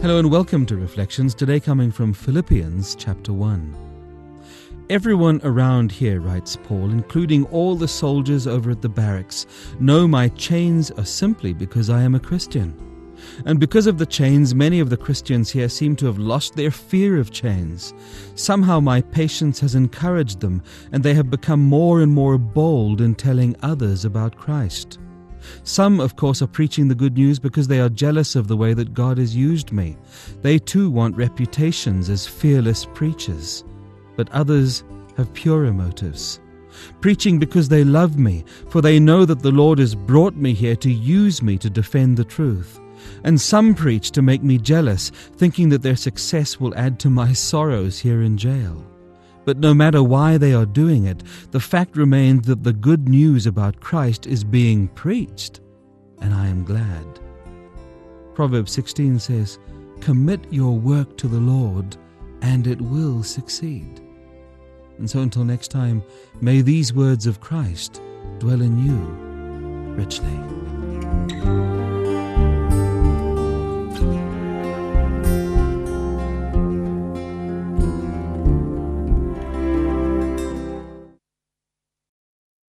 Hello and welcome to Reflections, today coming from Philippians chapter 1. Everyone around here, writes Paul, including all the soldiers over at the barracks, know my chains are simply because I am a Christian. And because of the chains, many of the Christians here seem to have lost their fear of chains. Somehow my patience has encouraged them, and they have become more and more bold in telling others about Christ. Some, of course, are preaching the good news because they are jealous of the way that God has used me. They too want reputations as fearless preachers. But others have purer motives, preaching because they love me, for they know that the Lord has brought me here to use me to defend the truth. And some preach to make me jealous, thinking that their success will add to my sorrows here in jail. But no matter why they are doing it, the fact remains that the good news about Christ is being preached, and I am glad. Proverbs 16 says, "Commit your work to the Lord, and it will succeed." And so until next time, may these words of Christ dwell in you richly.